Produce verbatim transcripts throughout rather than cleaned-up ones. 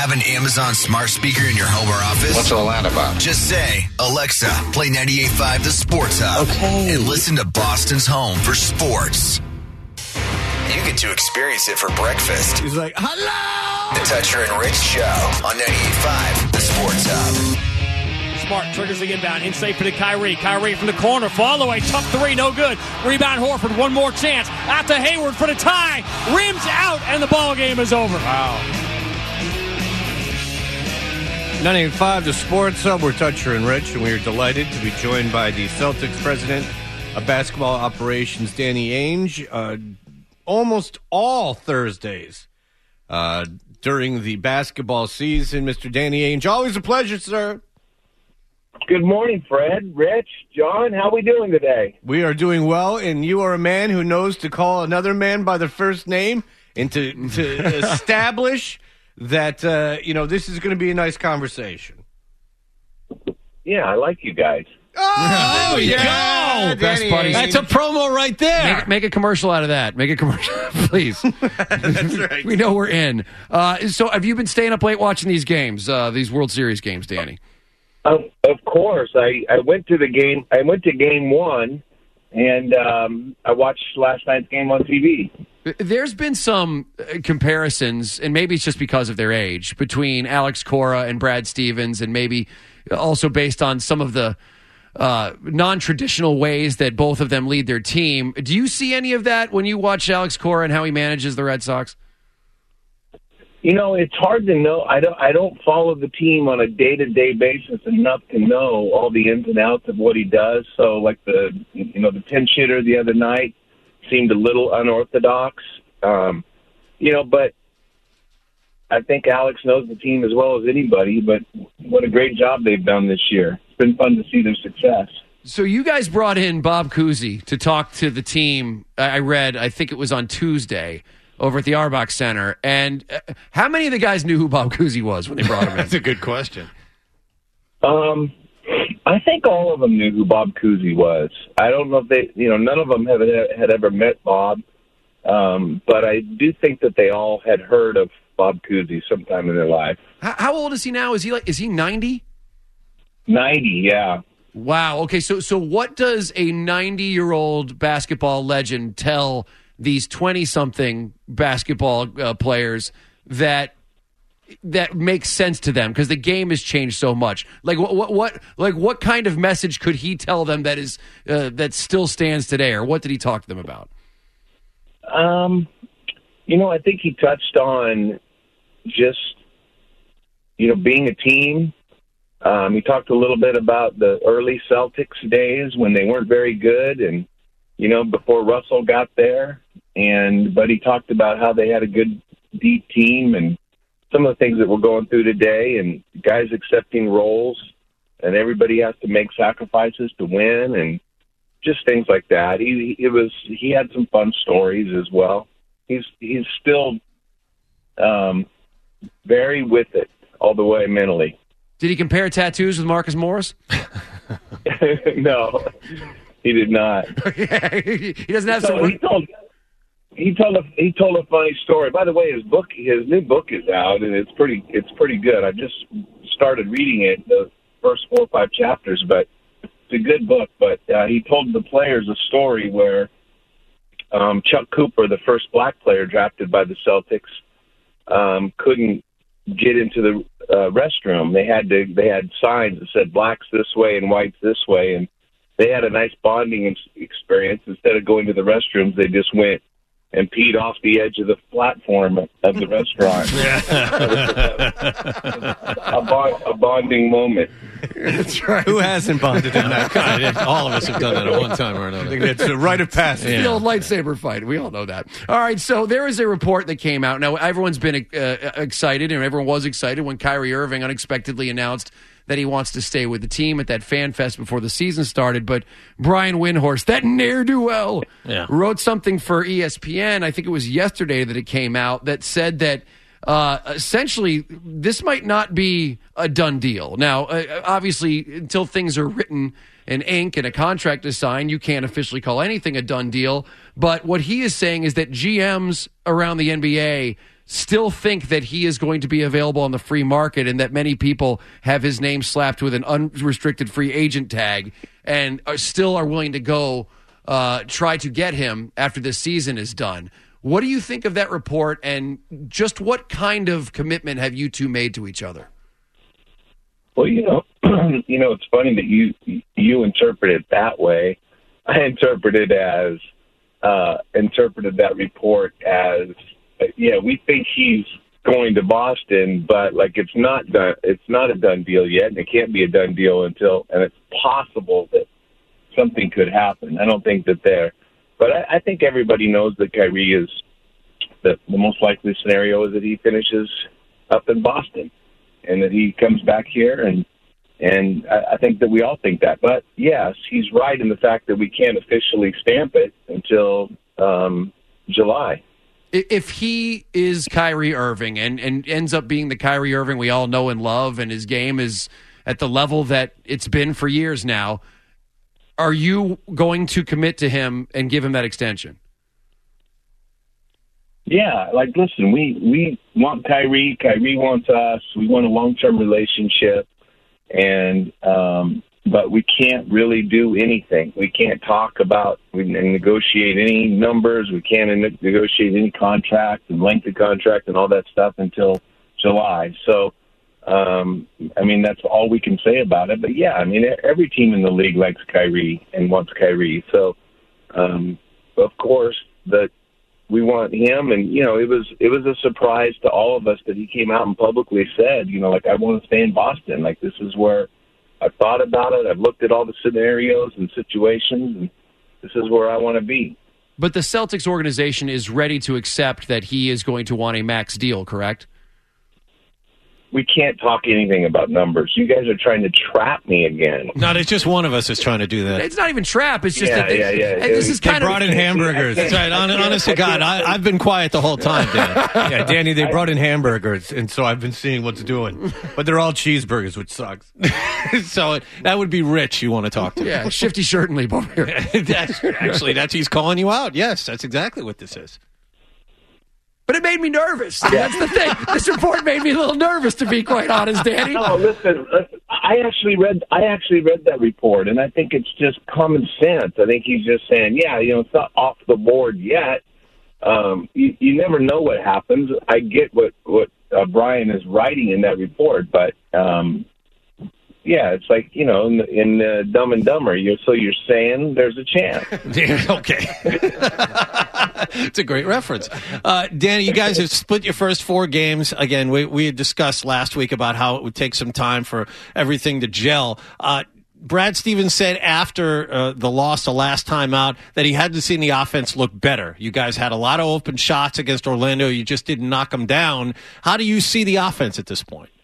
Have an Amazon smart speaker in your home or office? What's all that about? Just say, Alexa, play ninety-eight point five The Sports Hub. Okay. And listen to Boston's home for sports. You get to experience it for breakfast. He's like, hello! The Toucher and Rich Show on ninety-eight point five The Sports Hub. Smart triggers the inbound. In safe for the Kyrie. Kyrie from the corner. Fall away. Tough three. No good. Rebound Horford. One more chance. Out to Hayward for the tie. Rims out, and the ball game is over. Wow. ninety-eight point five The Sports Hub. We're Toucher and Rich, and we are delighted to be joined by the Celtics president of basketball operations, Danny Ainge. Uh, almost all Thursdays uh, during the basketball season. Mister Danny Ainge, always a pleasure, sir. Good morning, Fred, Rich, John. How are we doing today? We are doing well, and you are a man who knows to call another man by their first name and to, to establish that, uh, you know, this is going to be a nice conversation. Yeah, I like you guys. Oh, there you yeah, go. Best buddies. That's a promo right there. Make, make a commercial out of that. Make a commercial, please. That's right. We know we're in. Uh, so have you been staying up late watching these games, uh, these World Series games, Danny? Um, of course. I, I went to the game. I went to game one, and um, I watched last night's game on T V. There's been some comparisons, and maybe it's just because of their age, between Alex Cora and Brad Stevens, and maybe also based on some of the uh, non-traditional ways that both of them lead their team. Do you see any of that when you watch Alex Cora and how he manages the Red Sox? You know, it's hard to know. I don't. I don't follow the team on a day-to-day basis enough to know all the ins and outs of what he does. So, like the you know the pinch hitter the other night seemed a little unorthodox. Um, you know, but I think Alex knows the team as well as anybody. But what a great job they've done this year. It's been fun to see their success. So you guys brought in Bob Cousy to talk to the team. I read, I think it was on Tuesday, over at the Arbach Center. And uh, how many of the guys knew who Bob Cousy was when they brought him in? That's a good question. Um, I think all of them knew who Bob Cousy was. I don't know if they, you know, none of them have, had ever met Bob. Um, but I do think that they all had heard of Bob Cousy sometime in their life. How, how old is he now? Is he like, is he ninety? ninety, yeah. Wow. Okay. So, so what does a ninety-year-old basketball legend tell these twenty-something basketball uh, players that that makes sense to them? Because the game has changed so much. Like what, what, what, like what kind of message could he tell them that is uh, that still stands today, or what did he talk to them about? Um, you know, I think he touched on just you know being a team. Um, he talked a little bit about the early Celtics days when they weren't very good, and you know before Russell got there. And but he talked about how they had a good, deep team, and some of the things that we're going through today, and guys accepting roles, and everybody has to make sacrifices to win, and just things like that. He it was he had some fun stories as well. He's he's still um, very with it all the way mentally. Did he compare tattoos with Marcus Morris? No, he did not. he doesn't have so some. He told, he told a he told a funny story. By the way, his book, his new book is out, and it's pretty it's pretty good. I just started reading it, the first four or five chapters, but it's a good book. But uh, he told the players a story where um, Chuck Cooper, the first black player drafted by the Celtics, um, couldn't get into the uh, restroom. They had to. They had signs that said blacks this way and whites this way, and they had a nice bonding ex- experience. Instead of going to the restrooms, they just went and peed off the edge of the platform of the restaurant. a, bond, a bonding moment. That's right. Who hasn't bonded in that kind? All of us have done that at one time or another. I think it's a rite of passage. The old lightsaber fight. We all know that. All right, so there is a report that came out. Now, everyone's been uh, excited, and everyone was excited when Kyrie Irving unexpectedly announced that he wants to stay with the team at that fan fest before the season started. But Brian Windhorst, that ne'er-do-well, yeah. wrote something for E S P N, I think it was yesterday that it came out, that said that uh, essentially this might not be a done deal. Now, uh, obviously, until things are written in ink and a contract is signed, you can't officially call anything a done deal. But what he is saying is that G Ms around the N B A still think that he is going to be available on the free market and that many people have his name slapped with an unrestricted free agent tag and are still are willing to go uh, try to get him after this season is done. What do you think of that report, and just what kind of commitment have you two made to each other? Well, you know, you know, it's funny that you you interpret it that way. I interpreted as uh, interpreted that report as, yeah, we think he's going to Boston, but like it's not done. It's not a done deal yet, and it can't be a done deal until, and it's possible that something could happen. I don't think that they're, but I, I think everybody knows that Kyrie is the, the most likely scenario is that he finishes up in Boston, and that he comes back here, and and I, I think that we all think that. But yes, he's right in the fact that we can't officially stamp it until um, July. If he is Kyrie Irving and, and ends up being the Kyrie Irving we all know and love, and his game is at the level that it's been for years now, are you going to commit to him and give him that extension? Yeah, like, listen, we, we want Kyrie. Kyrie wants us. We want a long-term relationship, and um, but we can't really do anything. We can't talk about and negotiate any numbers. We can't negotiate any contract and length of contract and all that stuff until July. So, um, I mean, that's all we can say about it. But, yeah, I mean, every team in the league likes Kyrie and wants Kyrie. So, um, of course, the we want him, and you know, it was it was a surprise to all of us that he came out and publicly said, you know, like, I want to stay in Boston. Like, this is where I've thought about it. I've looked at all the scenarios and situations, and this is where I want to be. But the Celtics organization is ready to accept that he is going to want a max deal, correct? We can't talk anything about numbers. You guys are trying to trap me again. No, it's just one of us is trying to do that. It's not even trap. It's just yeah, that they, yeah, yeah. This is They kind brought of, in hamburgers. That's right. Honest, honest to God, I, I've been quiet the whole time, Dan. Yeah, Danny, they brought in hamburgers, and so I've been seeing what's doing. But they're all cheeseburgers, which sucks. So it, that would be Rich you want to talk to. Yeah, Shifty Shirt and Leap over here. That's, actually, that's he's calling you out. Yes, that's exactly what this is. But it made me nervous. That's the thing. This report made me a little nervous, to be quite honest, Danny. No, listen, listen. I actually read. I actually read that report, and I think it's just common sense. I think he's just saying, yeah, you know, it's not off the board yet. Um, you, you never know what happens. I get what what uh, Brian is writing in that report, but um, yeah, it's like, you know, in, in uh, Dumb and Dumber. You're, so you're saying there's a chance. Okay. It's a great reference. Uh, Danny, you guys have split your first four games. Again, we, we had discussed last week about how it would take some time for everything to gel. Uh, Brad Stevens said after uh, the loss the last time out that he hadn't seen the offense look better. You guys had a lot of open shots against Orlando. You just didn't knock them down. How do you see the offense at this point?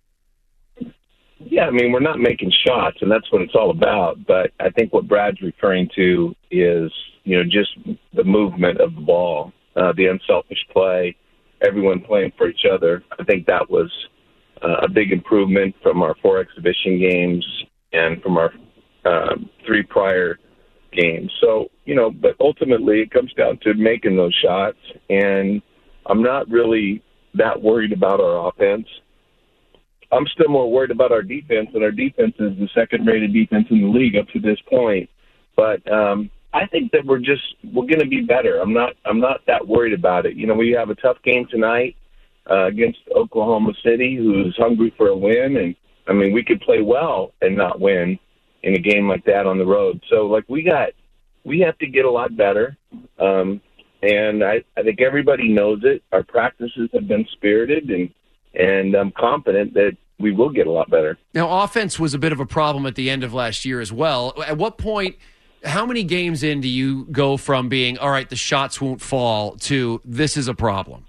Yeah, I mean, we're not making shots, and that's what it's all about. But I think what Brad's referring to is, you know, just the movement of the ball, uh, the unselfish play, everyone playing for each other. I think that was uh, a big improvement from our four exhibition games and from our uh, three prior games. So, you know, but ultimately it comes down to making those shots, and I'm not really that worried about our offense. I'm still more worried about our defense, and our defense is the second-rated defense in the league up to this point. But um, I think that we're just we're going to be better. I'm not I'm not that worried about it. You know, we have a tough game tonight uh, against Oklahoma City, who's hungry for a win, and I mean, we could play well and not win in a game like that on the road. So, like, we got we have to get a lot better, um, and I, I think everybody knows it. Our practices have been spirited, and. And I'm confident that we will get a lot better. Now, offense was a bit of a problem at the end of last year as well. At what point, how many games in do you go from being, all right, the shots won't fall, to this is a problem?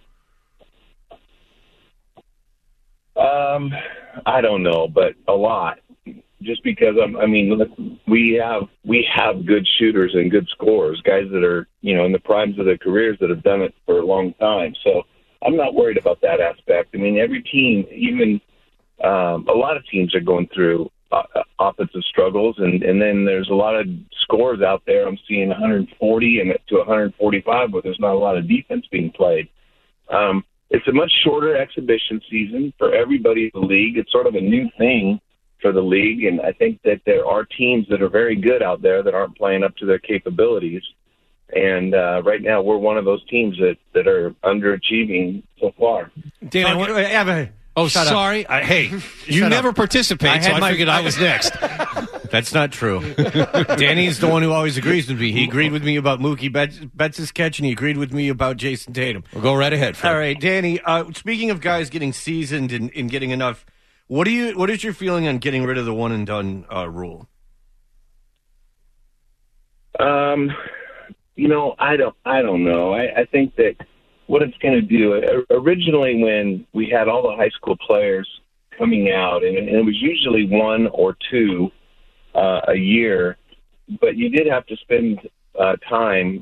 Um, I don't know, but a lot. Just because, I'm, I mean, look, we have we have good shooters and good scorers, guys that are, you know, in the primes of their careers that have done it for a long time. So I'm not worried about that aspect. I mean, every team, even um, a lot of teams are going through uh, offensive struggles, and, and then there's a lot of scores out there. I'm seeing one forty and to one forty-five, but there's not a lot of defense being played. Um, it's a much shorter exhibition season for everybody in the league. It's sort of a new thing for the league, and I think that there are teams that are very good out there that aren't playing up to their capabilities. And uh, right now, we're one of those teams that, that are underachieving so far. Dan, I want, I have a, oh, shut sorry. I, hey, you Shut never up. participate, I so had I my- figured I was next. That's not true. Danny's the one who always agrees with me. He agreed with me about Mookie Betts, Betts' catch, and he agreed with me about Jason Tatum. We'll go right ahead, Fred. All right, Danny. Uh, speaking of guys getting seasoned and, and getting enough, what do you? What is your feeling on getting rid of the one and done uh, rule? Um, you know, I don't, I don't know. I, I think that what it's going to do. Originally, when we had all the high school players coming out, and, and it was usually one or two uh, a year, but you did have to spend uh, time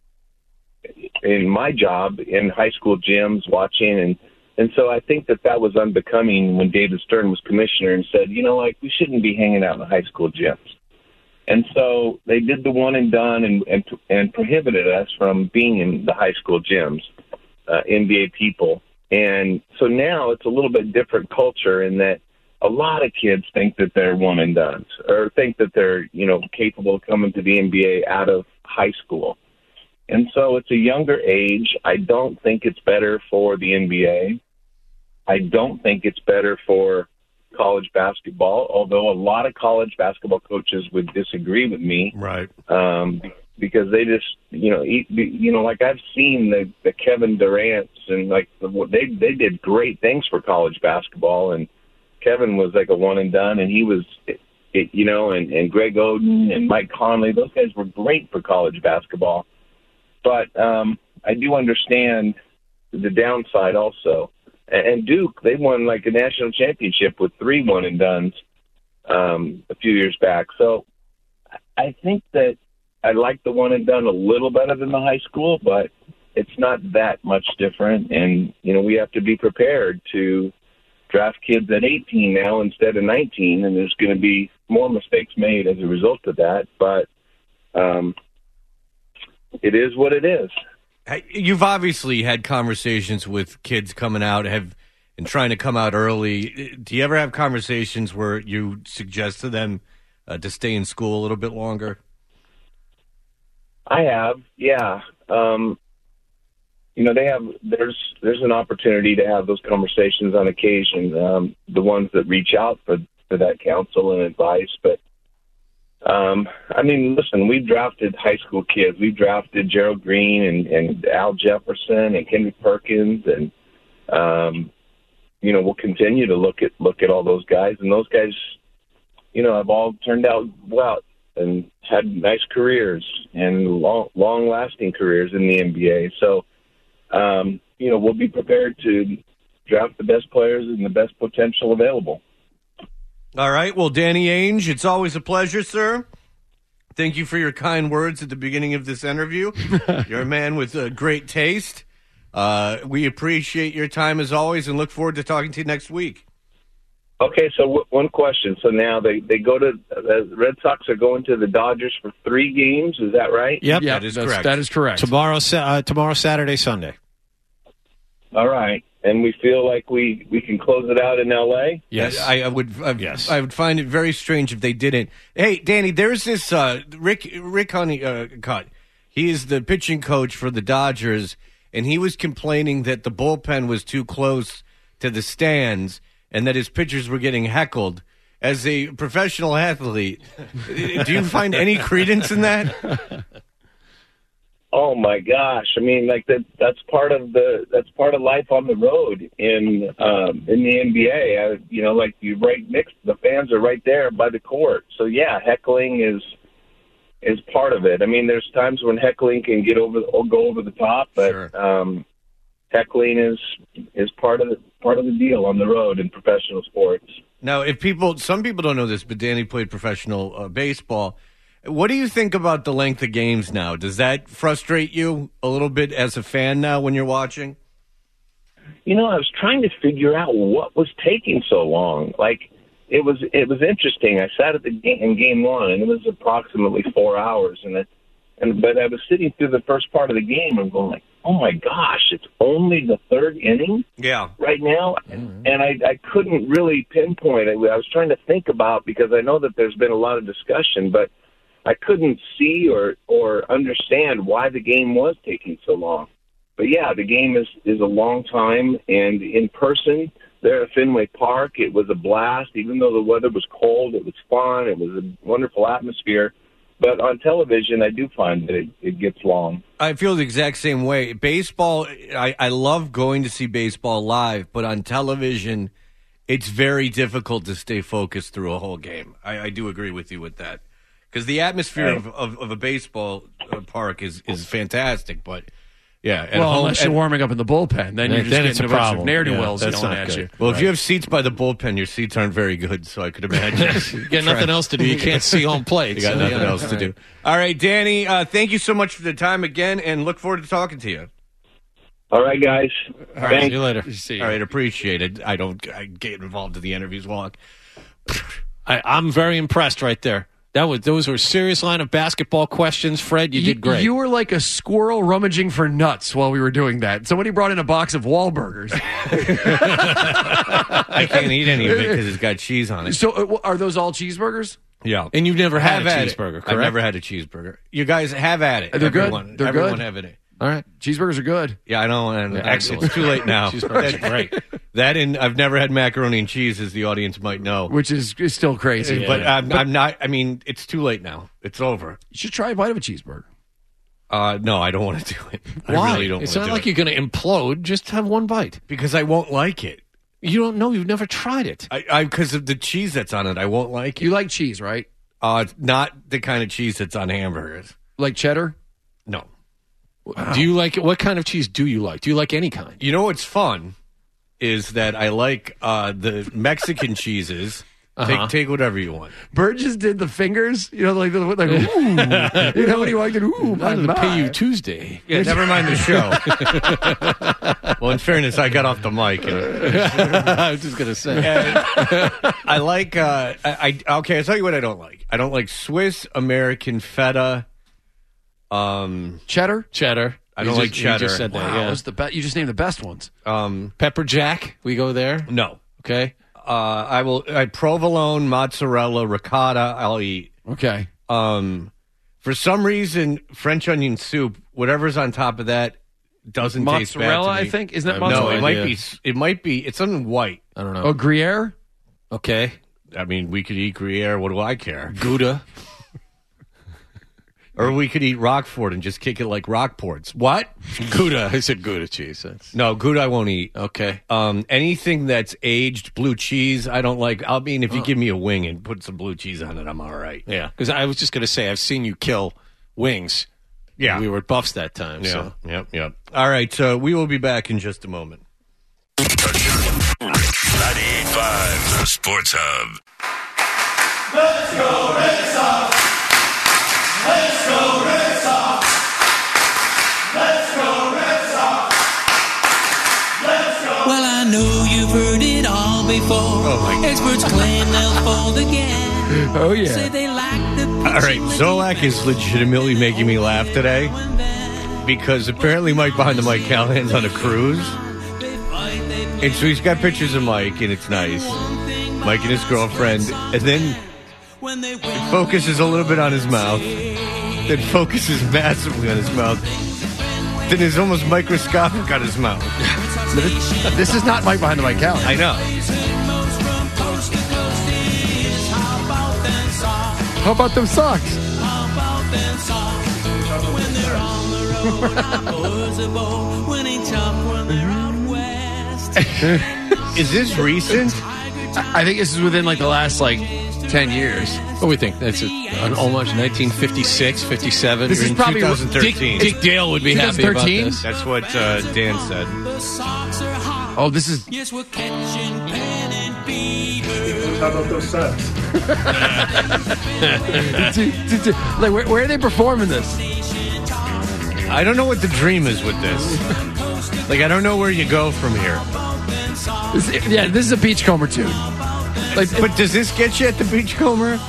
in my job in high school gyms watching, and and so I think that that was unbecoming when David Stern was commissioner and said, you know, like we shouldn't be hanging out in the high school gyms. And so they did the one and done and and, and prohibited us from being in the high school gyms, uh, N B A people. And so now it's a little bit different culture in that a lot of kids think that they're one and done or think that they're, you know, capable of coming to the N B A out of high school. And so it's a younger age. I don't think it's better for the N B A. I don't think it's better for college basketball, although a lot of college basketball coaches would disagree with me. Right. Um, because they just, you know, eat, you know, like I've seen the, the Kevin Durant's and like the, they they did great things for college basketball, and Kevin was like a one and done, and he was, it, it, you know, and, and Greg Oden and Mike Conley, those guys were great for college basketball. But um, I do understand the downside also. And Duke, they won like a national championship with three one and dones um, a few years back. So I think that I like the one and done a little better than the high school, but it's not that much different. And, you know, we have to be prepared to draft kids at eighteen now instead of nineteen, and there's going to be more mistakes made as a result of that. But um, it is what it is. You've obviously had conversations with kids coming out have and trying to come out early. Do you ever have conversations where you suggest to them uh, to stay in school a little bit longer? I have, yeah. Um, you know, they have. There's there's an opportunity to have those conversations on occasion. Um, the ones that reach out for for that counsel and advice, but. Um, I mean, listen, we drafted high school kids. We drafted Gerald Green and, and Al Jefferson and Kendrick Perkins, and um, you know, we'll continue to look at look at all those guys. And those guys, you know, have all turned out well and had nice careers and long, long-lasting careers in the N B A. So, um, you know, we'll be prepared to draft the best players and the best potential available. All right. Well, Danny Ainge, it's always a pleasure, sir. Thank you for your kind words at the beginning of this interview. You're a man with uh, great taste. Uh, we appreciate your time as always and look forward to talking to you next week. Okay, so w- one question. So now they, they go to the uh, Red Sox are going to the Dodgers for three games. Is that right? Yep, Yeah, that is that's- correct. That is correct. Tomorrow, Sa- uh, tomorrow, Saturday, Sunday. All right. And we feel like we, we can close it out in L A? Yes. I, I would. I, Yes. I would find it very strange if they didn't. Hey, Danny, there's this uh, Rick Rick Honeycutt. He is the pitching coach for the Dodgers, and he was complaining that the bullpen was too close to the stands and that his pitchers were getting heckled. As a professional athlete, do you find any credence in that? Oh my gosh! I mean, like that. That's part of the. That's part of life on the road in um, in the N B A. I, you know, like you right next. The fans are right there by the court. So yeah, heckling is is part of it. I mean, there's times when heckling can get over or go over the top, but Sure. um, heckling is is part of the part of the deal on the road in professional sports. Now, if people, some people don't know this, but Danny played professional uh, baseball. What do you think about the length of games now? Does that frustrate you a little bit as a fan now when you're watching? You know, I was trying to figure out what was taking so long. Like, it was it was interesting. I sat at the game in game one, and it was approximately four hours. And it, and but I was sitting through the first part of the game and going like, oh my gosh, it's only the third inning Yeah. right now, and I, I couldn't really pinpoint it. I was trying to think about, because I know that there's been a lot of discussion, but I couldn't see or or understand why the game was taking so long. But yeah, the game is is a long time, and in person there at Fenway Park, it was a blast. Even though the weather was cold, it was fun. It was a wonderful atmosphere. But on television, I do find that it, it gets long. I feel the exact same way. Baseball, I, I love going to see baseball live, but on television, it's very difficult to stay focused through a whole game. I, I do agree with you with that. Because the atmosphere of, of, of a baseball uh, park is, is fantastic, but yeah. At well, home, unless you're at, warming up in the bullpen, then you're just then getting it's a a bunch problem. of ne'er-do-wells Yeah, that's yelling not at good. you. well, if you have seats by the bullpen, your seats aren't very good, so I could imagine. You got nothing else to do. You can't see home plate. You got so, nothing yeah. else to do. All right, Danny, uh, thank you so much for the time again, and look forward to talking to you. All right, guys. All right, Thanks. see you later. See you. All right, appreciate it. I don't I get involved in the interviews long. I, I'm very impressed right there. That was those were a serious line of basketball questions. Fred, you, did great. You were like a squirrel rummaging for nuts while we were doing that. Somebody brought in a box of Wahlburgers. I can't eat any of it because it's got cheese on it. So uh, are those all cheeseburgers? Yeah. and you've never had have a had cheeseburger, it. correct? I've never had a cheeseburger. You guys have at it. They're good. everyone, They're everyone good. have it. All right. Cheeseburgers are good. Yeah, I know. And Yeah, I- excellent. It's too late now. Cheeseburgers are great. That and I've never had macaroni and cheese, as the audience might know. Which is, is still crazy. But I'm, I'm not. I mean, it's too late now. It's over. You should try a bite of a cheeseburger. Uh, no, I don't want to do it. Why? I really don't it's want not to do like it. you're going to implode. Just have one bite. Because I won't like it. You don't know. You've never tried it. I, I because of the cheese that's on it, I won't like it. You like cheese, right? Uh, not the kind of cheese that's on hamburgers. Like cheddar? No. Do you like what kind of cheese do you like? Do you like any kind? You know what's fun is that I like uh, the Mexican cheeses. Uh-huh. Take take whatever you want. Burgess did the fingers, you know, like, the- like ooh. You know when he walked in, ooh, my, I'm going to my. pay you Tuesday. Yeah, never mind the show. Well, in fairness, I got off the mic. And, I was just going to say. and I like. Uh, I, I okay. I'll tell you what I don't like. I don't like Swiss American feta. Um, Cheddar? Cheddar. I You don't just- like cheddar. You just said that. Wow, Yeah. that's the be- you just named the best ones. um, Pepper Jack. We go there. no. Okay. Uh, I will. I provolone, mozzarella, ricotta. I'll eat. Okay. Um, for some reason, French onion soup, whatever's on top of that, doesn't taste bad to Mozzarella, me. I think. Isn't that I have No, mozzarella? it no might idea. be. It might be. It's something white. I don't know. Oh, Gruyere? Okay. I mean, we could eat Gruyere. What do I care? Gouda. Or we could eat Roquefort and just kick it like Rockports. What? Gouda. I said Gouda cheese. That's... No, Gouda I won't eat. Okay. Um, anything that's aged, blue cheese, I don't like. I mean, if you give me a wing and put some blue cheese on it, I'm all right. Yeah. Because I was just going to say, I've seen you kill wings. Yeah. We were at Buffs that time. Yeah, So. yep, yep. All right, so we will be back in just a moment. ninety-eight point five, the Sports Hub. Well, I know you've heard it all before. Oh, my Experts claim they'll fold again. Oh, Say yeah. they like the All right, Zolak is legitimately making me laugh today because apparently Mike Behind the Mic Callahan's on a cruise. And so he's got pictures of Mike, and it's nice. Mike and his girlfriend. And then it focuses a little bit on his mouth. Then focuses massively on his mouth. Then is almost microscopic on his mouth. This is not Mike Behind the Mic Callahan. I know. How about them socks? Is this recent? I think this is within like the last like ten years. What do we think? That's a, an almost nineteen fifty-six, fifty-seven. This is in probably twenty Dick, thirteen. Dick Dale would be happy about twenty thirteen? this. That's what uh, Dan said. Oh, this is Yes, we're catching pen and beaver. How about those sets? like where, where are they performing this? I don't know what the dream is with this. Like, I don't know where you go from here. This- yeah, this is a Beachcomber tune. Like, But does this get you at the Beachcomber?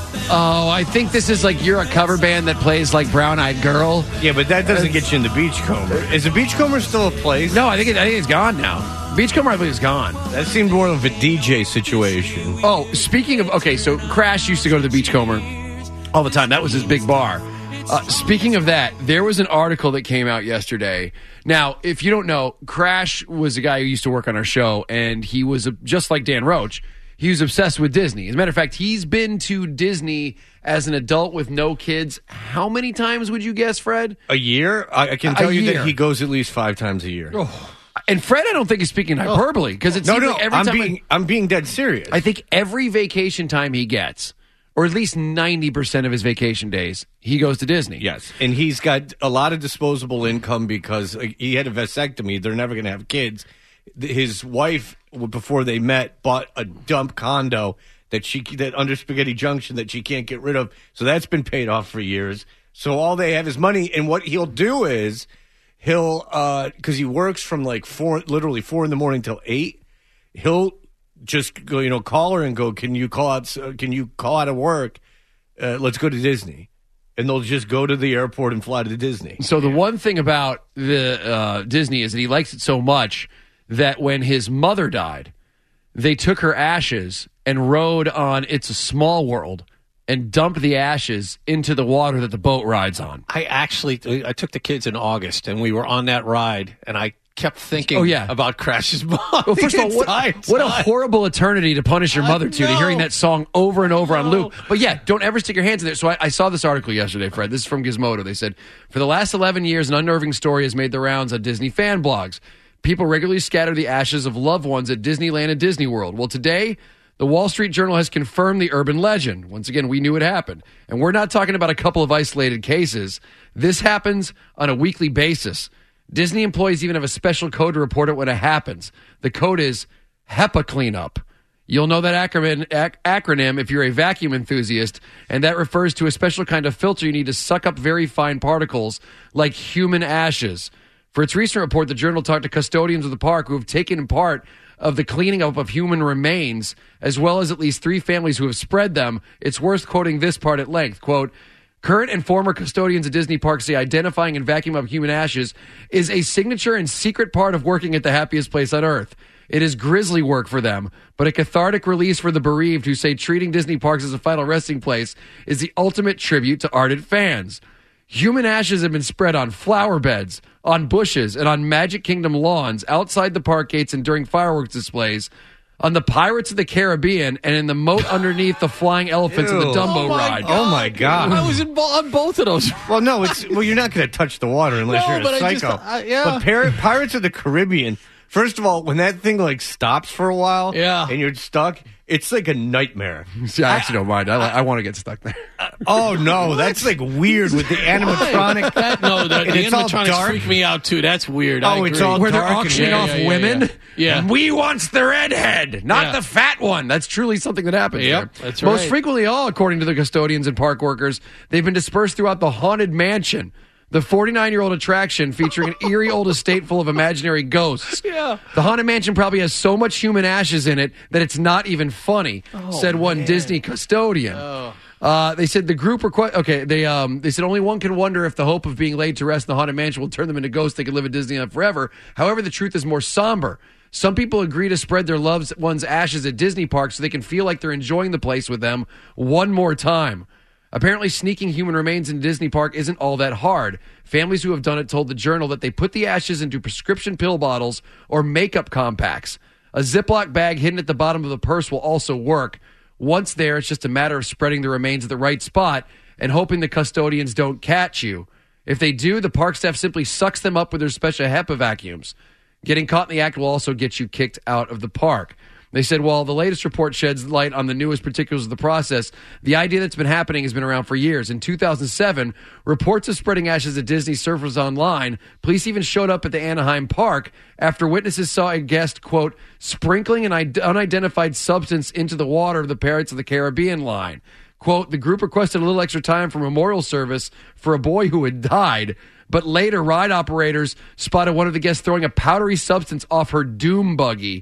Oh, I think this is like you're a cover band that plays like Brown Eyed Girl. Yeah, but that doesn't get you into Beachcomber. Is the Beachcomber still a place? No, I think, it, I think it's gone now. Beachcomber, I believe, is gone. That seemed more of a D J situation. Oh, speaking of, okay, so Crash used to go to the Beachcomber all the time. That was his big bar. Uh, speaking of that, there was an article that came out yesterday. Now, if you don't know, Crash was a guy who used to work on our show, and he was a, just like Dan Roach. He was obsessed with Disney. As a matter of fact, he's been to Disney as an adult with no kids. How many times would you guess, Fred? A year? I, I can A tell you year. that he goes at least five times a year. Oh. And Fred, I don't think is speaking hyperbole because it No, seems no, like every I'm time being, I, I'm being dead serious. I think every vacation time he gets, or at least ninety percent of his vacation days, he goes to Disney. Yes, and he's got a lot of disposable income because uh, he had a vasectomy. They're never going to have kids. Th- His wife, w- before they met, bought a dump condo that she that under Spaghetti Junction that she can't get rid of. So that's been paid off for years. So all they have is money, and what he'll do is he'll because he works from like four, literally four in the morning till eight. He'll just go, you know, call her and go, can you call out? Can you call out of work? Uh, let's go to Disney, and they'll just go to the airport and fly to Disney. So the one thing about the uh, Disney is that he likes it so much that when his mother died, they took her ashes and rode on It's a Small World and dumped the ashes into the water that the boat rides on. I actually, I took the kids in August, and we were on that ride, and I kept thinking Oh, yeah. about Crash's mom. Well, first of all, what, what a time. horrible eternity to punish your I mother to, to know. hearing that song over and over on know. loop. But yeah, don't ever stick your hands in there. So I, I saw this article yesterday, Fred. This is from Gizmodo. They said, for the last eleven years, an unnerving story has made the rounds on Disney fan blogs. People regularly scatter the ashes of loved ones at Disneyland and Disney World. Well, today, the Wall Street Journal has confirmed the urban legend. Once again, we knew it happened. And we're not talking about a couple of isolated cases. This happens on a weekly basis. Disney employees even have a special code to report it when it happens. The code is HEPA cleanup. You'll know that acronym, ac- acronym if you're a vacuum enthusiast, and that refers to a special kind of filter you need to suck up very fine particles like human ashes. For its recent report, the Journal talked to custodians of the park who have taken part of the cleaning up of human remains, as well as at least three families who have spread them. It's worth quoting this part at length. Quote, current and former custodians at Disney parks say identifying and vacuuming up human ashes is a signature and secret part of working at the happiest place on earth. It is grisly work for them, but a cathartic release for the bereaved who say treating Disney parks as a final resting place is the ultimate tribute to ardent fans. Human ashes have been spread on flower beds, on bushes, and on Magic Kingdom lawns, outside the park gates and during fireworks displays, on the Pirates of the Caribbean, and in the moat underneath the flying elephants of the Ew. Dumbo Oh, my ride. God. Oh, my God. I was involved on both of those. Well, no, it's well. You're not going to touch the water unless No, you're a but I psycho. just- uh, yeah. But Pir- Pirates of the Caribbean. First of all, when that thing like stops for a while, Yeah. and you're stuck, it's like a nightmare. See, I actually don't mind. I, I, I want to get stuck there. Oh no, that's like weird with the animatronic. That, no, the, And the it's all animatronics dark? freak me out too. That's weird. I Oh, it's agree. all Where they're dark and auctioning yeah, off yeah, yeah, women. yeah. Yeah. We wants the redhead, not Yeah. the fat one. That's truly something that happens. Yep, there. that's Most right. frequently, all according to the custodians and park workers, they've been dispersed throughout the Haunted Mansion, the forty-nine-year-old attraction featuring an eerie old estate full of imaginary ghosts. Yeah. The Haunted Mansion probably has so much human ashes in it that it's not even funny, said one Disney custodian. Uh, they said the group request. Okay, they um they said only one can wonder if the hope of being laid to rest in the Haunted Mansion will turn them into ghosts they could live at Disneyland forever. However, the truth is more somber. Some people agree to spread their loved ones' ashes at Disney parks so they can feel like they're enjoying the place with them one more time. Apparently, sneaking human remains in Disney Park isn't all that hard. Families who have done it told the Journal that they put the ashes into prescription pill bottles or makeup compacts. A Ziploc bag hidden at the bottom of the purse will also work. Once there, it's just a matter of spreading the remains at the right spot and hoping the custodians don't catch you. If they do, the park staff simply sucks them up with their special HEPA vacuums. Getting caught in the act will also get you kicked out of the park. They said, while the latest report sheds light on the newest particulars of the process, the idea that's been happening has been around for years. In two thousand seven, reports of spreading ashes at Disney surfaced online. Police even showed up at the Anaheim Park after witnesses saw a guest, quote, sprinkling an unidentified substance into the water of the Pirates of the Caribbean line. Quote, the group requested a little extra time for memorial service for a boy who had died, but later ride operators spotted one of the guests throwing a powdery substance off her doom buggy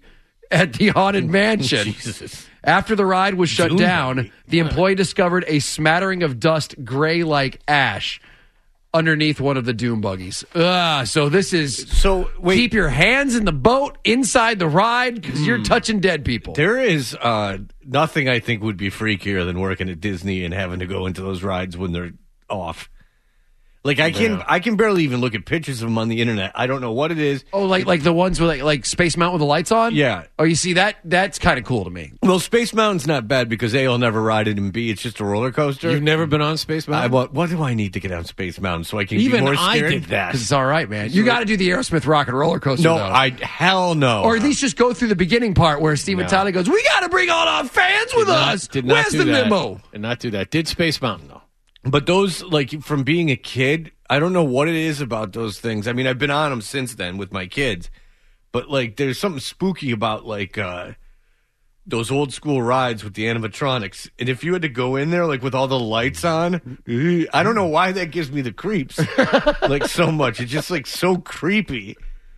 at the Haunted Mansion. Jesus. After the ride was shut Dune down, buggy. the employee discovered a smattering of dust gray like ash underneath one of the Doom buggies. Ugh, so this is So, wait. keep your hands in the boat inside the ride because you're touching dead people. There is uh, nothing I think would be freakier than working at Disney and having to go into those rides when they're off. Like I can, Yeah. I can barely even look at pictures of them on the internet. I don't know what it is. Oh, like like the ones with like, like Space Mountain with the lights on? Yeah. Oh, you see that? That's kind of cool to me. Well, Space Mountain's not bad because A, I'll never ride it, and B, it's just a roller coaster. You've never been on Space I, Mountain? what, what do I need to get on Space Mountain so I can Even be more I scared? did that. Because it's all right, man. You got to do the Aerosmith Rock and Roller Coaster, No, though. I hell no. Or at least just go through the beginning part where Steven No. Tyler goes, "We got to bring all our fans with Did not- us. Did not Where's do the that. limo?" Did not do that. Did Space Mountain, though. But those, like, from being a kid, I don't know what it is about those things. I mean, I've been on them since then with my kids, but like, there's something spooky about like uh, those old school rides with the animatronics. And if you had to go in there like with all the lights on, I don't know why that gives me the creeps like so much. It's just like so creepy.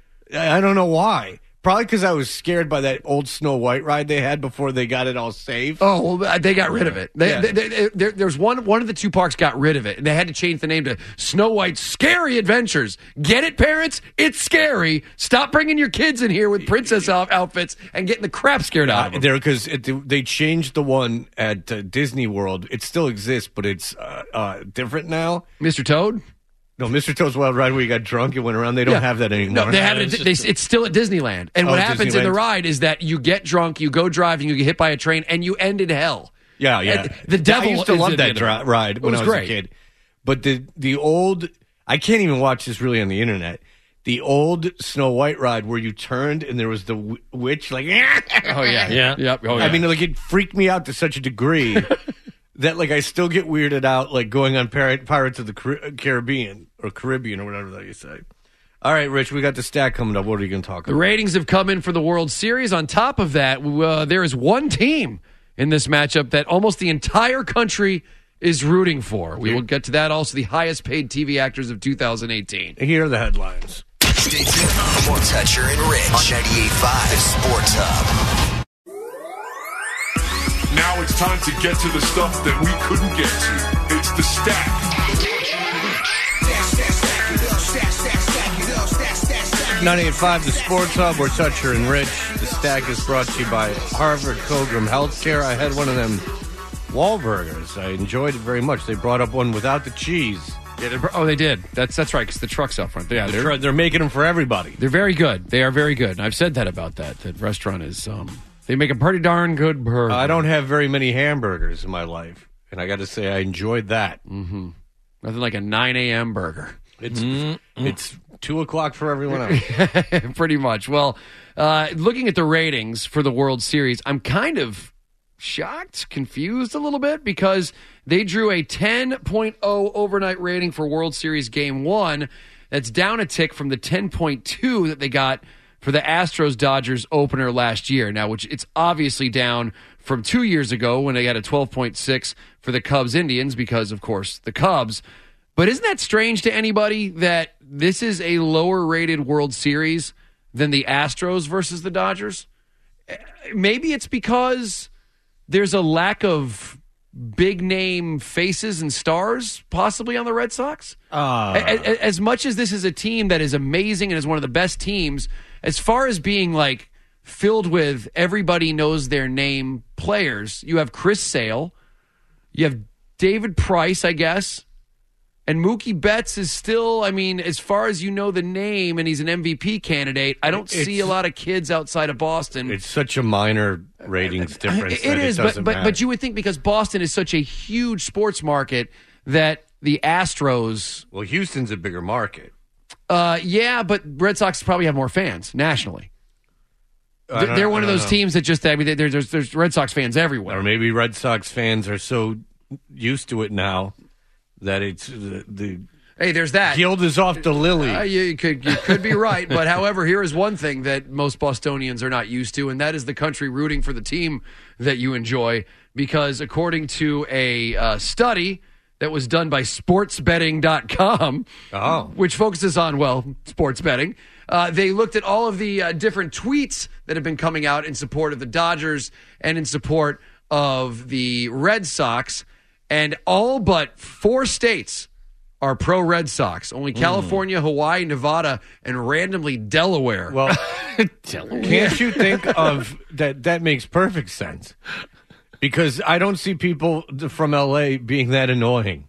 I I don't know why. Probably because I was scared by that old Snow White ride they had before they got it all safe. Oh, well, they got rid of it. They, Yeah. they, they, they- there, there's one one of the two parks got rid of it, and they had to change the name to Snow White Scary Adventures. Get it, parents? It's scary. Stop bringing your kids in here with princess out- outfits and getting the crap scared out of them. There, because they changed the one at uh, Disney World. It still exists, but it's uh, uh, different now. Mister Toad? No, Mister Toad's Wild Ride where you got drunk and went around. They don't Yeah. have that anymore. No, they have it. it's At, they, just- it's still at Disneyland. And Oh, what happens in the Disneyland. ride is that you get drunk, you go driving, you get hit by a train, and you end in hell. Yeah, yeah. And the devil I used to is love in that it. dri- ride It when was I was great. a kid. But the the old, I can't even watch this really on the internet. The old Snow White ride where you turned and there was the w- witch like. Oh, yeah. Yeah. Yep. Oh, yeah. I mean, like it freaked me out to such a degree that like I still get weirded out like going on Pir- Pirates of the Car- Caribbean or Caribbean or whatever that you say. All right, Rich, we got the stack coming up. What are you going to talk The about? ratings have come in for the World Series. On top of that, uh, there is one team in this matchup that almost the entire country is rooting for. We will get to that. Also, the highest paid T V actors of two thousand eighteen. Here are the headlines. Stay tuned for more Toucher and Rich on ninety-eight point five Sports Hub. Now it's time to get to the stuff that we couldn't get to. It's the stack. ninety-eight point five, the Sports Hub, where Toucher and Rich. The stack is brought to you by Harvard Pilgrim Healthcare. I had one of them Wahlburgers. I enjoyed it very much. They brought up one without the cheese. Yeah, they're- oh, they did. That's that's right. Because the truck's out front. Yeah, They're, they're they're making them for everybody. they're very good. They are very good. And I've said that about that. That restaurant is. Um, they make a pretty darn good burger. I don't have very many hamburgers in my life, and I got to say I enjoyed that. Nothing like a nine a.m. burger. It's it's two o'clock for everyone else. Pretty much. Well, uh, looking at the ratings for the World Series, I'm kind of shocked, confused a little bit because they drew a ten point oh overnight rating for World Series Game one. That's down a tick from the ten point two that they got for the Astros-Dodgers opener last year. Now, which it's obviously down from two years ago when they got a twelve point six for the Cubs-Indians because, of course, the Cubs. But isn't that strange to anybody that this is a lower-rated World Series than the Astros versus the Dodgers? Maybe it's because there's a lack of big-name faces and stars possibly on the Red Sox. Uh, A- a- As much as this is a team that is amazing and is one of the best teams, as far as being like filled with everybody knows their name players, you have Chris Sale, you have David Price, I guess. And Mookie Betts is still, I mean, as far as you know the name, and he's an M V P candidate, I don't It's- see a lot of kids outside of Boston. it's such a minor ratings difference. It that is, it but doesn't but, matter. but you would think because Boston is such a huge sports market that the Astros, well, Houston's a bigger market. uh, yeah, but Red Sox probably have more fans nationally. I They're, don't- they're one I of don't those know. teams that just, I mean, there- there's there's Red Sox fans everywhere. Or maybe Red Sox fans are so used to it now that it's the, the Hey, there's that. guild is off the lily. Uh, you, you could you could be right, but however, here is one thing that most Bostonians are not used to, and that is the country rooting for the team that you enjoy. Because according to a uh, study that was done by sports betting dot com, Oh. which focuses on, well, sports betting, Uh, they looked at all of the uh, different tweets that have been coming out in support of the Dodgers and in support of the Red Sox, and all but four states are pro-Red Sox. Only California, mm. Hawaii, Nevada, and randomly Delaware. Well, Delaware. Can't you think of that? That makes perfect sense. Because I don't see people from L A being that annoying.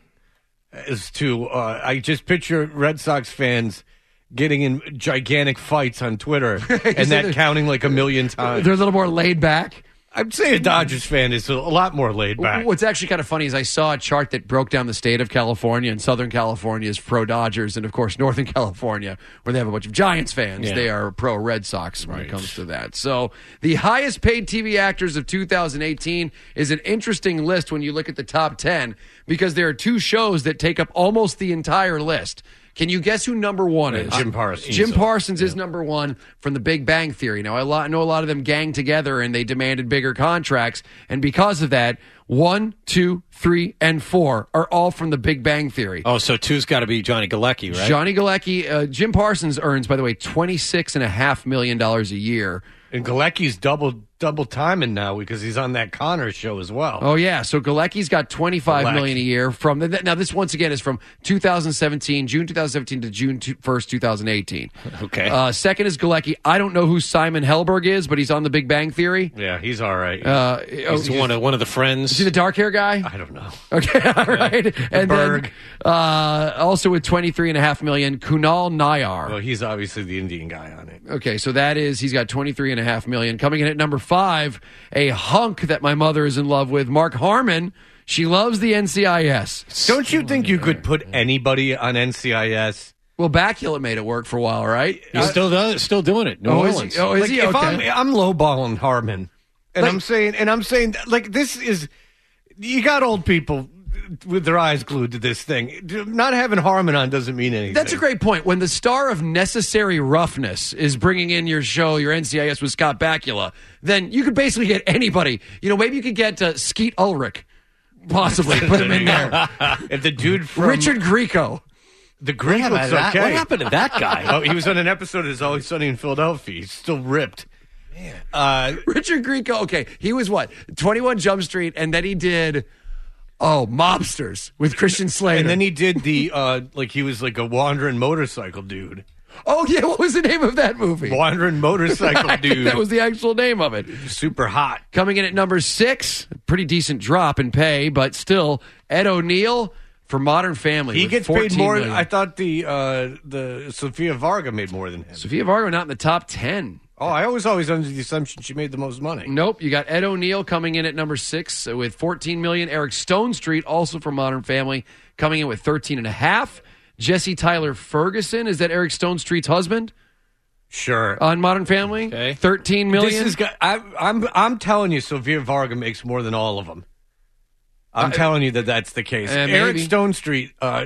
As to, uh, I just picture Red Sox fans getting in gigantic fights on Twitter and that counting like a million times. They're a little more laid back. I'd say a Dodgers fan is a lot more laid back. What's actually kind of funny is I saw a chart that broke down the state of California, and Southern California is pro-Dodgers, and of course Northern California, where they have a bunch of Giants fans, yeah. they are pro-Red Sox when right. it comes to that. So the highest paid T V actors of two thousand eighteen is an interesting list when you look at the top ten, because there are two shows that take up almost the entire list. Can you guess who number one is? Jim Parsons. Jim Parsons yeah. is number one from The Big Bang Theory. Now, I know a lot of them ganged together and they demanded bigger contracts. And because of that, one, two, three, and four are all from The Big Bang Theory. Oh, so two's got to be Johnny Galecki, right? Johnny Galecki. Uh, Jim Parsons earns, by the way, twenty-six point five million dollars a year. And Galecki's double double timing now because he's on that Connor show as well. Oh yeah, so Galecki's got twenty-five Galecki. million a year from the, now. This once again is from two thousand seventeen, June two thousand seventeen to June first, two thousand eighteen. Okay. Uh, second is Galecki. I don't know who Simon Helberg is, but he's on The Big Bang Theory. Yeah, he's all right. Uh, he's oh, he's one of one of the friends. Is he the dark hair guy? I don't know. Okay, all right. The and Berg. then uh, also with twenty-three and a half million, Kunal Nayyar. Well, he's obviously the Indian guy on it. Okay, so that is he's got twenty-three and a half million. Coming in at number five, a hunk that my mother is in love with, Mark Harmon. She loves the N C I S. Don't you think you could put anybody on N C I S? Well, Bakula made it work for a while, right? He's still does, still doing it. New oh, Orleans. Is he? Oh, is like, he? If okay. I'm, I'm lowballing Harmon, and like, I'm saying, and I'm saying, like this is, you got old people with their eyes glued to this thing. Not having Harmon on doesn't mean anything. That's a great point. When the star of Necessary Roughness is bringing in your show, your N C I S with Scott Bakula, then you could basically get anybody. You know, maybe you could get uh, Skeet Ulrich, possibly put him in there. And the dude from Richard Grieco. The Greek looks that? okay. What happened to that guy? Oh, he was on an episode of It's Always Sunny in Philadelphia. He's still ripped. Man. Uh, Richard Grieco. Okay, he was what? twenty-one Jump Street, and then he did. Oh, Mobsters with Christian Slater. And then he did the, uh, like he was like a wandering motorcycle dude. Oh, yeah, what was the name of that movie? Wandering motorcycle dude. That was the actual name of it. Super hot. Coming in at number six, pretty decent drop in pay, but still, Ed O'Neill for Modern Family. He gets paid more. million. I thought the uh, the Sofia Varga made more than him. Sofia Varga not in the top ten. Oh, I was always under the assumption she made the most money. Nope. You got Ed O'Neill coming in at number six with fourteen million dollars. Eric Stone Street, also from Modern Family, coming in with thirteen and a half. Jesse Tyler Ferguson, is that Eric Stone Street's husband? Sure. On Modern Family, okay. thirteen million dollars. This is. I, I'm. I'm telling you, Sofia Varga makes more than all of them. I'm uh, telling you that that's the case. Uh, Eric Stone Street uh,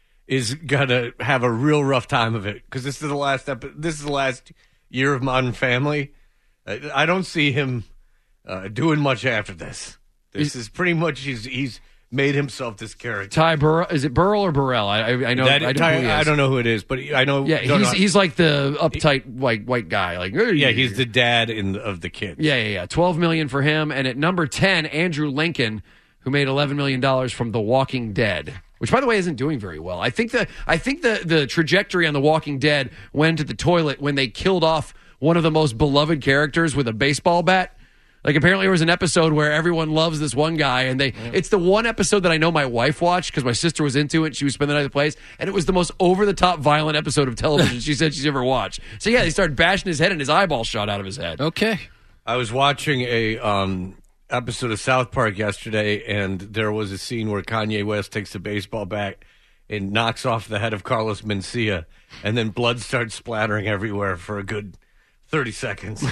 is gonna have a real rough time of it because this is the last. Epi- this is the last. year of Modern Family. I don't see him uh, doing much after this. This is pretty much he's he's made himself this character. Ty Burrell, is it Burrell or Burrell? I, I, I know. That, I, Ty, I don't know who it is, but I know. Yeah, no, he's no, he's like the uptight white white guy. Like yeah, he's the dad in of the kids. Yeah, yeah, yeah. Twelve million for him, and at number ten, Andrew Lincoln, who made eleven million dollars from The Walking Dead. Which, by the way, isn't doing very well. I think the I think the the trajectory on The Walking Dead went to the toilet when they killed off one of the most beloved characters with a baseball bat. Like, apparently there was an episode where everyone loves this one guy, and they yeah. it's the one episode that I know my wife watched because my sister was into it. She was spending the night at the place, and it was the most over-the-top violent episode of television she said she's ever watched. So, yeah, they started bashing his head, and his eyeball shot out of his head. Okay. I was watching a um, episode of South Park yesterday, and there was a scene where Kanye West takes a baseball bat and knocks off the head of Carlos Mencia, and then blood starts splattering everywhere for a good thirty seconds.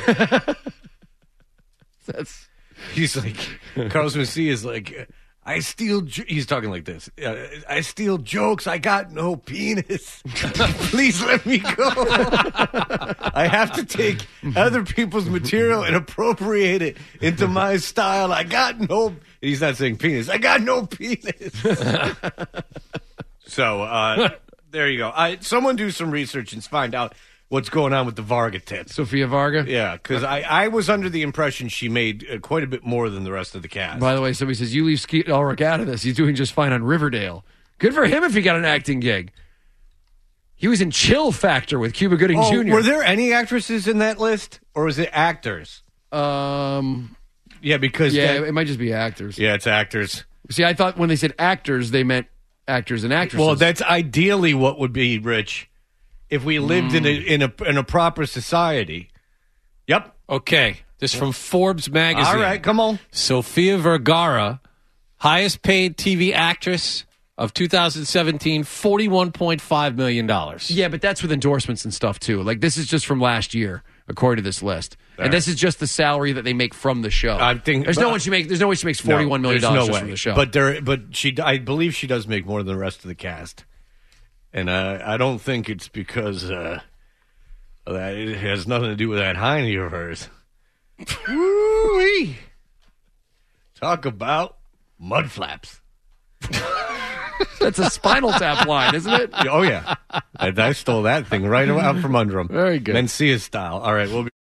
That's he's like Carlos Mencia is like, I steal. Jo-. He's talking like this. Uh, I steal jokes. I got no penis. Please let me go. I have to take other people's material and appropriate it into my style. I got no. He's not saying penis. I got no penis. So uh, there you go. I, someone do some research and find out what's going on with the Varga tits. Sofia Varga? Yeah, because I, I was under the impression she made uh, quite a bit more than the rest of the cast. By the way, somebody says, you leave Skeet Ulrich out of this. He's doing just fine on Riverdale. Good for him if he got an acting gig. He was in Chill Factor with Cuba Gooding oh, Junior Were there any actresses in that list, or was it actors? Um, yeah, because yeah, that, it might just be actors. Yeah, it's actors. See, I thought when they said actors, they meant actors and actresses. Well, that's ideally what would be, Rich, if we lived mm. in a in a in a proper society. Yep. Okay. This is from Forbes magazine. All right, come on. Sofia Vergara, highest paid T V actress of two thousand seventeen, forty-one point five million dollars. Yeah, but that's with endorsements and stuff, too. Like, this is just from last year, according to this list. All and right. This is just the salary that they make from the show. I think There's no one she makes There's no way she makes forty-one million dollars no, just way. from the show. But there but she I believe she does make more than the rest of the cast. And uh, I don't think it's because uh, that it has nothing to do with that hiney of hers. Woo-wee. Talk about mud flaps. That's a Spinal Tap line, isn't it? Oh, yeah. I, I stole that thing right out from under him. Very good. Mencia style. All right, we'll be